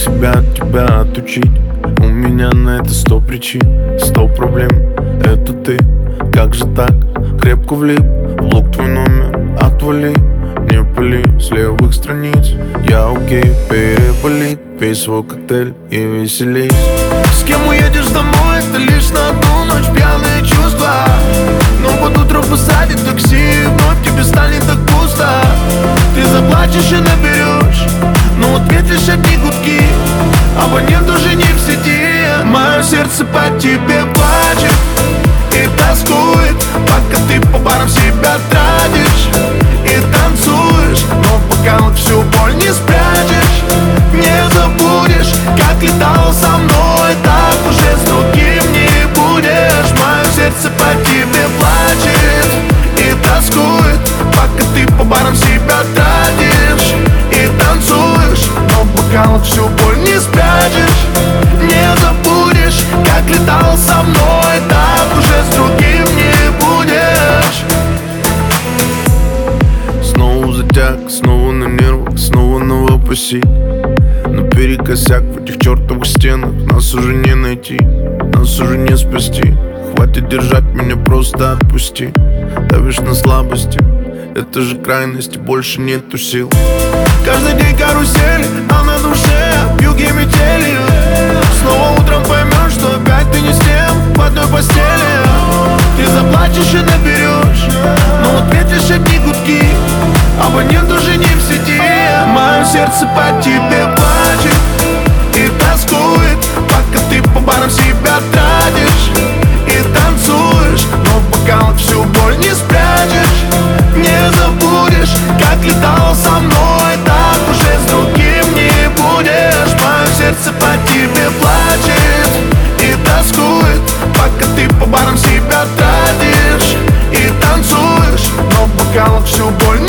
себя от тебя отучить? У меня на это 100 причин, 100 проблем. Это ты, как же так? Крепко влип в лук твой номер. Отвали, не пали с левых страниц. Я окей, переболит. Пей свой коктейль и веселись. С кем уедешь домой, это лишь на одну ночь. Пьяные чувства, но под утро посадит такси, и вновь тебе станет так пусто. Ты заплачешь и наберешь, но ответишь одни гудки. Абонент уже не в сети. Мое сердце по тебе плачет и тоскует, пока ты по барам себя тратишь и танцуешь. Но пока вот всю боль не спрячешь, не забудешь, как летал со мной, так уже с другим не будешь. Мое сердце по тебе плачет и тоскует, пока ты по барам себя тратишь и танцуешь. Но пока вот всю боль не спрячешь, не забудешь, как летал со мной, так уже с другим не будешь. Снова затяг, снова на нервах, снова новопосит. Наперекосяк в этих чертовых стенах. Нас уже не найти, нас уже не спасти. Хватит держать меня, просто отпусти. Давишь на слабости, это же крайности, больше нету сил. Каждый день карусель, а на душе вьюги метели. Снова утром поймешь, что опять ты не с тем в одной постели. Ты заплачешь и наберешь, но ответишь одни гудки. Абонент уже не в сети. Мое сердце по тебе плачет и тоскует, пока ты по барам себя тратишь и танцуешь. Но пока вот всю боль не спрячешь, не забудешь, как летал со мной, так уже с другим не будешь. Мое сердце по тебе плачет и тоскует, пока ты по барам себя тратишь и танцуешь. Но пока вот всю боль